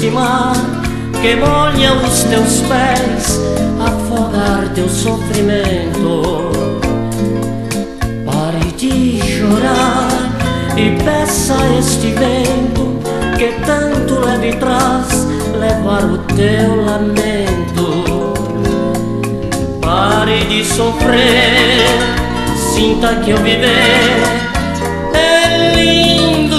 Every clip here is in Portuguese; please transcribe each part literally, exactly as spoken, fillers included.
este mar que molha os teus pés, afogar teu sofrimento. Pare de chorar e peça a este vento que tanto leva e traz levar o teu lamento. Pare de sofrer, sinta que o viver é lindo.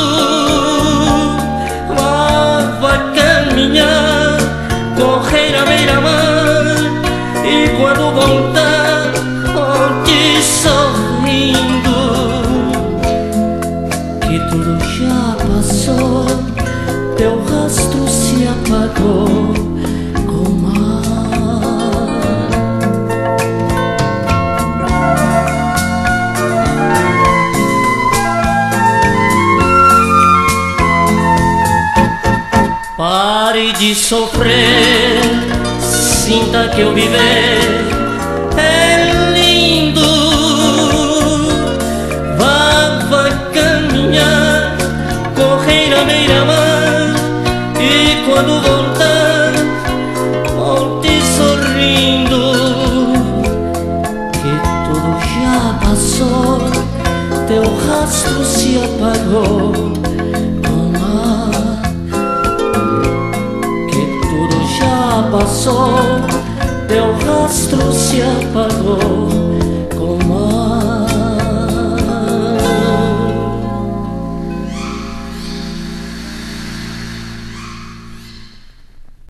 Vá, vá caminhar, correr à beira-mar, e quando voltar, volte sorrindo. Que tudo já passou, teu rastro se apagou com o mar. Pare de sofrer, sinta que o viver é lindo. Vá, vá caminhar, correr à beira-mar, e quando voltar, volte sorrindo. Que tudo já passou, teu rastro se apagou com o mar. Que tudo já passou, teu rastro se